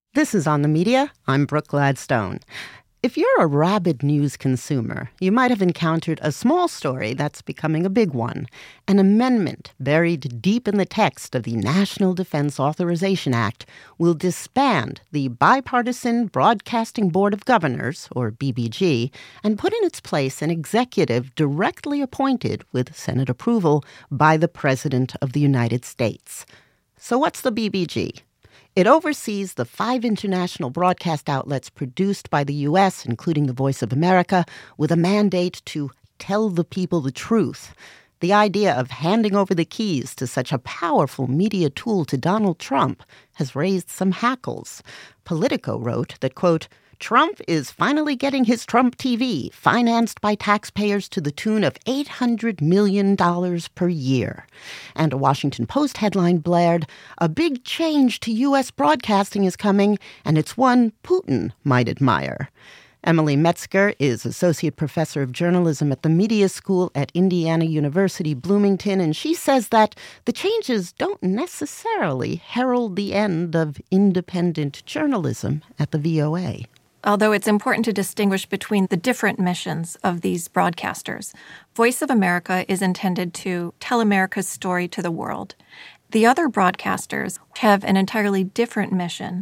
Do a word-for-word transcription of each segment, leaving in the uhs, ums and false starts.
This is On the Media. I'm Brooke Gladstone. If you're a rabid news consumer, you might have encountered a small story that's becoming a big one. An amendment buried deep in the text of the National Defense Authorization Act will disband the Bipartisan Broadcasting Board of Governors, or B B G, and put in its place an executive directly appointed, with Senate approval, by the President of the United States. So what's the B B G? It oversees the five international broadcast outlets produced by the U S, including the Voice of America, with a mandate to tell the people the truth. The idea of handing over the keys to such a powerful media tool to Donald Trump has raised some hackles. Politico wrote that, quote, Trump is finally getting his Trump T V, financed by taxpayers to the tune of eight hundred million dollars per year. And a Washington Post headline blared, a big change to U S broadcasting is coming, and it's one Putin might admire. Emily Metzger is Associate Professor of Journalism at the Media School at Indiana University, Bloomington, and she says that the changes don't necessarily herald the end of independent journalism at the V O A. Although it's important to distinguish between the different missions of these broadcasters. Voice of America is intended to tell America's story to the world. The other broadcasters have an entirely different mission: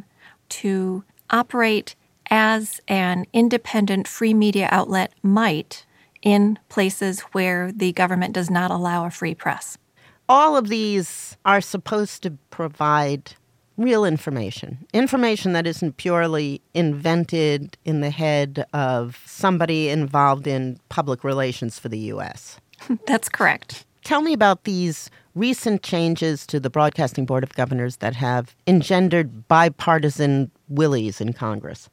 to operate as an independent free media outlet might in places where the government does not allow a free press. All of these are supposed to provide real information, information that isn't purely invented in the head of somebody involved in public relations for the U S. That's correct. Tell me about these recent changes to the Broadcasting Board of Governors that have engendered bipartisan willies in Congress.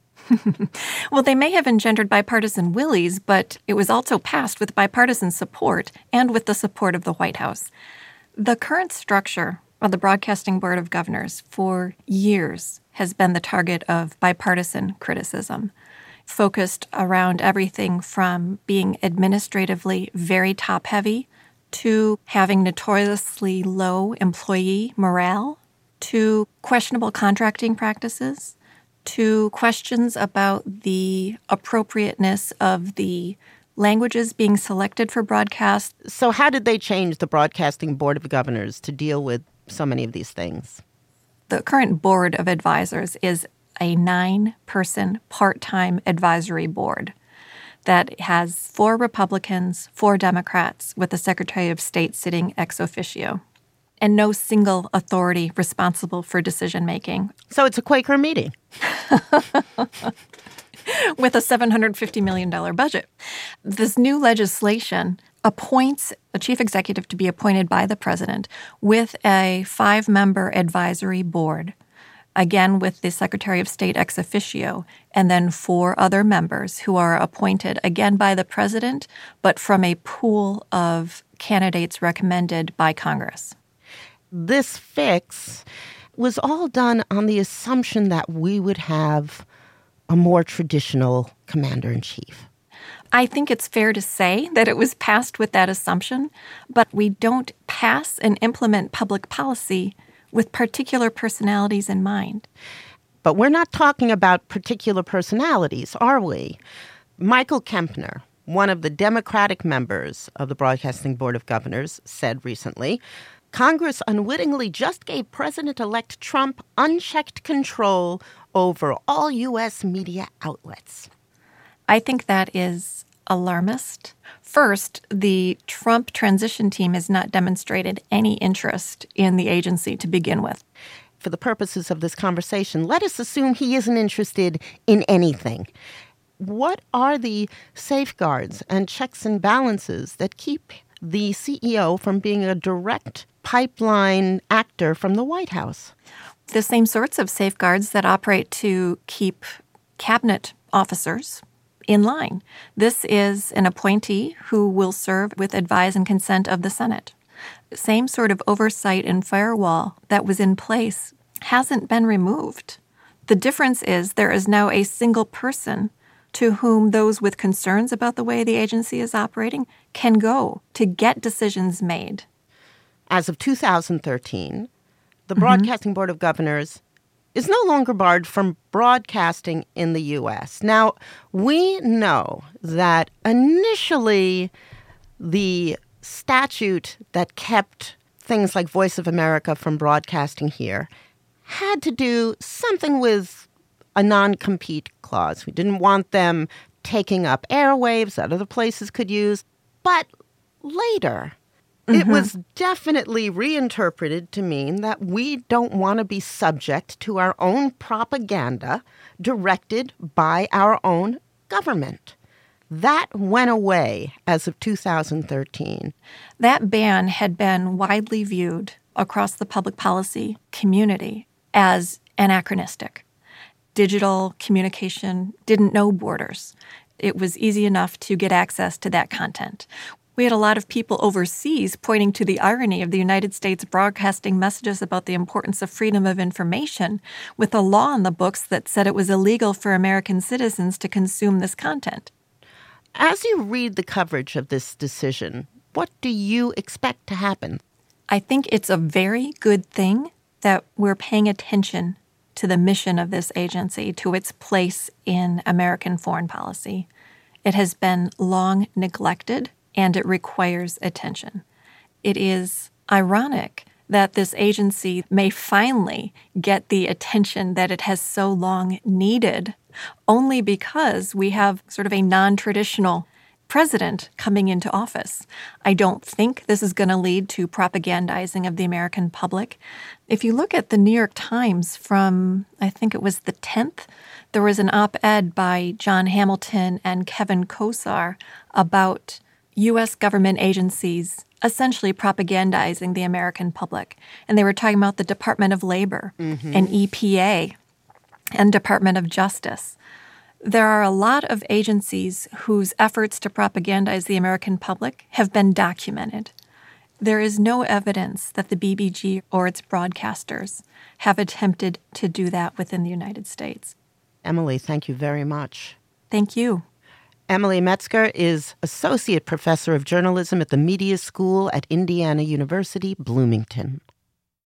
Well, they may have engendered bipartisan willies, but it was also passed with bipartisan support and with the support of the White House. The current structure of the Broadcasting Board of Governors for years has been the target of bipartisan criticism, focused around everything from being administratively very top-heavy to having notoriously low employee morale, to questionable contracting practices, to questions about the appropriateness of the languages being selected for broadcast. So how did they change the Broadcasting Board of Governors to deal with so many of these things? The current board of advisors is a nine-person part-time advisory board that has four Republicans, four Democrats, with the Secretary of State sitting ex officio, and no single authority responsible for decision-making. So it's a Quaker meeting. With a seven hundred fifty million dollars budget. This new legislation appoints a chief executive to be appointed by the president with a five-member advisory board, again with the Secretary of State ex officio, and then four other members who are appointed again by the president, but from a pool of candidates recommended by Congress. This fix was all done on the assumption that we would have a more traditional commander-in-chief. I think it's fair to say that it was passed with that assumption, but we don't pass and implement public policy with particular personalities in mind. But we're not talking about particular personalities, are we? Michael Kempner, one of the Democratic members of the Broadcasting Board of Governors, said recently, Congress unwittingly just gave President-elect Trump unchecked control over all U S media outlets. I think that is alarmist. First, the Trump transition team has not demonstrated any interest in the agency to begin with. For the purposes of this conversation, let us assume he isn't interested in anything. What are the safeguards and checks and balances that keep the C E O from being a direct pipeline actor from the White House? The same sorts of safeguards that operate to keep cabinet officers in line. This is an appointee who will serve with advice and consent of the Senate. Same sort of oversight and firewall that was in place hasn't been removed. The difference is there is now a single person to whom those with concerns about the way the agency is operating can go to get decisions made. As of two thousand thirteen, the mm-hmm. Broadcasting Board of Governors is no longer barred from broadcasting in the U S. Now, we know that initially the statute that kept things like Voice of America from broadcasting here had to do something with a non-compete clause. We didn't want them taking up airwaves that other places could use. But later, mm-hmm. it was definitely reinterpreted to mean that we don't want to be subject to our own propaganda directed by our own government. That went away as of two thousand thirteen. That ban had been widely viewed across the public policy community as anachronistic. Digital communication didn't know borders. It was easy enough to get access to that content. We had a lot of people overseas pointing to the irony of the United States broadcasting messages about the importance of freedom of information with a law in the books that said it was illegal for American citizens to consume this content. As you read the coverage of this decision, what do you expect to happen? I think it's a very good thing that we're paying attention to the mission of this agency, to its place in American foreign policy. It has been long neglected, and it requires attention. It is ironic that this agency may finally get the attention that it has so long needed, only because we have sort of a non-traditional president coming into office. I don't think this is going to lead to propagandizing of the American public. If you look at the New York Times from, I think it was the tenth, there was an op-ed by John Hamilton and Kevin Kosar about U S government agencies essentially propagandizing the American public. And they were talking about the Department of Labor mm-hmm. and E P A and Department of Justice. There are a lot of agencies whose efforts to propagandize the American public have been documented. There is no evidence that the B B G or its broadcasters have attempted to do that within the United States. Emily, thank you very much. Thank you. Emily Metzger is Associate Professor of Journalism at the Media School at Indiana University, Bloomington.